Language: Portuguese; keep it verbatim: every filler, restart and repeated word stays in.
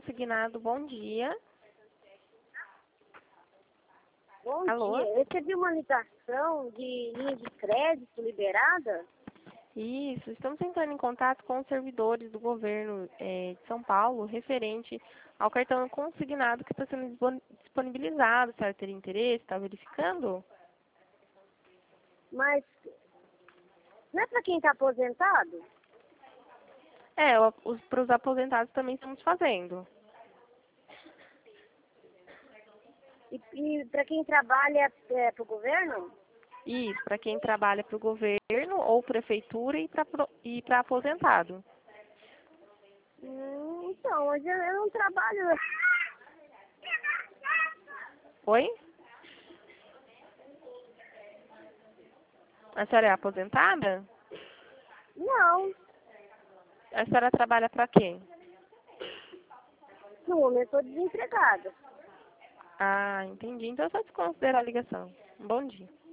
consignado, bom dia. Bom Alô? dia. Eu recebi uma ligação de linha de crédito liberada. Isso, estamos entrando em contato com os servidores do governo eh, de São Paulo referente ao cartão consignado que está sendo dispon- disponibilizado. A senhora teria interesse? Está verificando? Mas não é para quem está aposentado? É, para os aposentados também estamos fazendo. E, e para quem trabalha é, para o governo? Isso, para quem trabalha para o governo ou prefeitura e para e para aposentado. Hum, então, hoje eu, eu não trabalho. Oi? A senhora é aposentada? Não, A senhora trabalha para quem? no momento estou desempregada. Ah, entendi. Então eu só desconsidero a ligação. Bom dia.